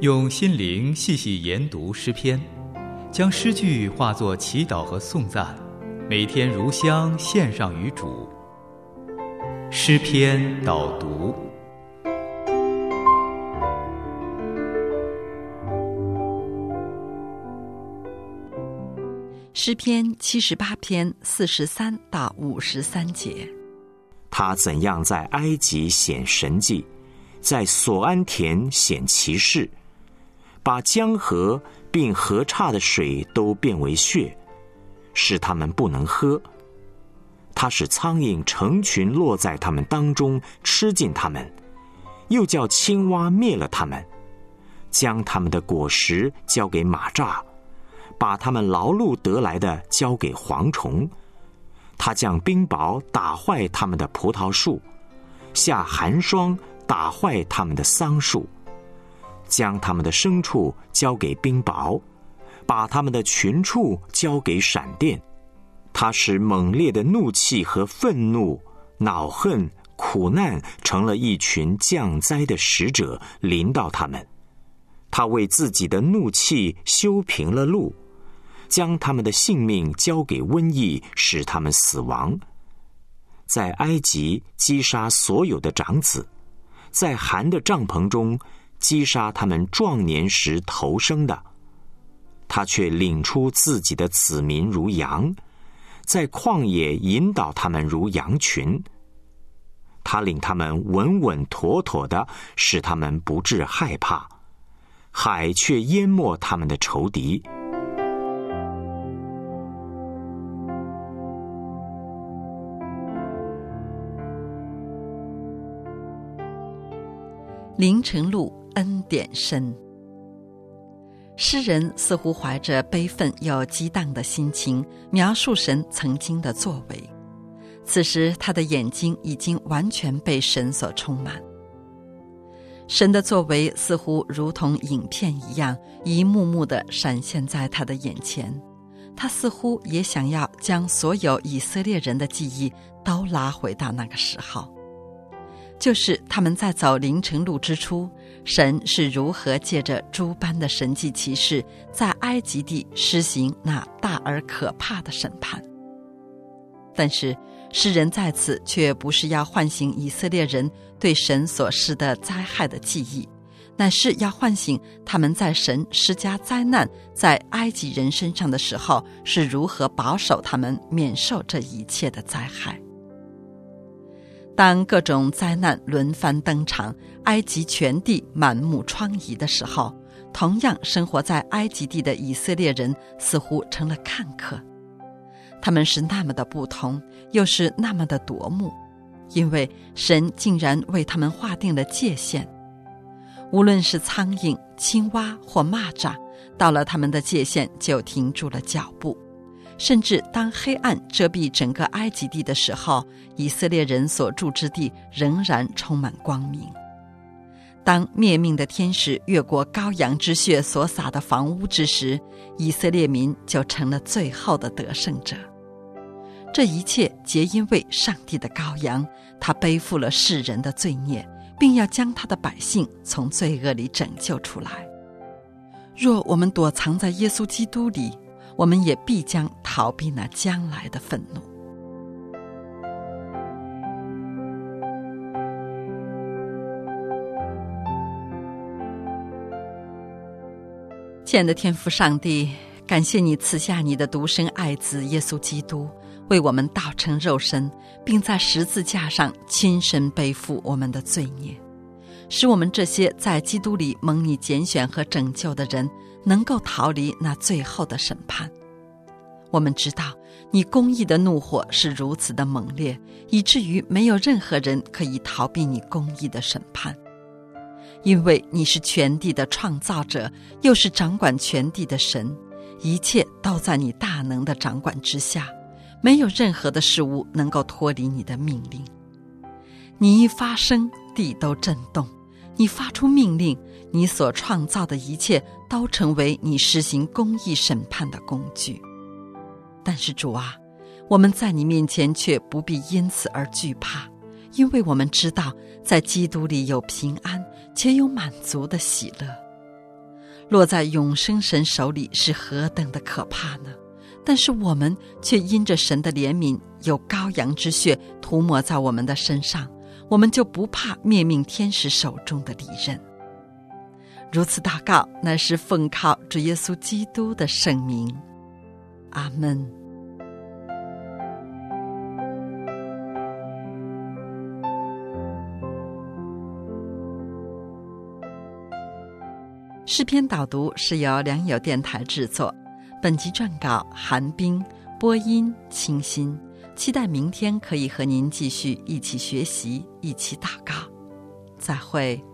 用心灵细细研读诗篇，将诗句化作祈祷和颂赞，每天如香献上于主。诗篇导读。 诗篇78篇43到53节。 他怎样在埃及显神迹，在索安田显奇事，把江河并河岔的水都变为血，使他们不能喝。他使苍蝇成群落在他们当中，吃尽他们，又叫青蛙灭了他们，将他们的果实交给蚂蚱，把他们劳碌得来的交给蝗虫。他将冰雹打坏他们的葡萄树，下寒霜打坏他们的桑树，将他们的牲畜交给冰雹，把他们的群畜交给闪电。他使猛烈的怒气和愤怒、恼恨、苦难成了一群降灾的使者，临到他们。他为自己的怒气修平了路，将他们的性命交给瘟疫，使他们死亡。在埃及击杀所有的长子，在含的帐篷中击杀他们壮年时头生的。他却领出自己的子民如羊，在旷野引导他们如羊群。他领他们稳稳妥妥的，使他们不致害怕，海却淹没他们的仇敌。 林成禄恩典深。诗人似乎怀着悲愤又激荡的心情，描述神曾经的作为。此时他的眼睛已经完全被神所充满。神的作为似乎如同影片一样，一幕幕地闪现在他的眼前。他似乎也想要将所有以色列人的记忆都拉回到那个时候，就是他们在走林成路之初，神是如何借着诸般的神迹奇事，在埃及地施行那大而可怕的审判。但是诗人在此却不是要唤醒以色列人对神所施的灾害的记忆，乃是要唤醒他们在神施加灾难在埃及人身上的时候，是如何保守他们免受这一切的灾害。当各种灾难轮番登场，埃及全地满目疮痍的时候，同样生活在埃及地的以色列人似乎成了看客。他们是那么的不同，又是那么的夺目，因为神竟然为他们划定了界限。无论是苍蝇、青蛙或蚂蚱，到了他们的界限就停住了脚步。甚至当黑暗遮蔽整个埃及地的时候，以色列人所住之地仍然充满光明。当灭命的天使越过羔羊之血所洒的房屋之时，以色列民就成了最后的得胜者。这一切皆因为上帝的羔羊，他背负了世人的罪孽，并要将他的百姓从罪恶里拯救出来。若我们躲藏在耶稣基督里，我们也必将逃避那将来的愤怒。亲爱的天父上帝，感谢你赐下你的独生爱子耶稣基督，为我们道成肉身，并在十字架上亲身背负我们的罪孽，使我们这些在基督里蒙你拣选和拯救的人，能够逃离那最后的审判。我们知道你公义的怒火是如此的猛烈，以至于没有任何人可以逃避你公义的审判。因为你是全地的创造者，又是掌管全地的神，一切都在你大能的掌管之下，没有任何的事物能够脱离你的命令。你一发声，地都震动；你发出命令，你所创造的一切都成为你施行公义审判的工具。但是主啊，我们在你面前却不必因此而惧怕，因为我们知道在基督里有平安，且有满足的喜乐。 落在永生神手里是何等的可怕呢？但是我们却因着神的怜悯，有羔羊之血涂抹在我们的身上，我们就不怕灭命天使手中的利刃。如此祷告，乃是奉靠主耶稣基督的圣名。阿们。诗篇导读是由良友电台制作，本集撰稿韩冰，播音清新。期待明天可以和您继续一起学习，一起祷告。再会。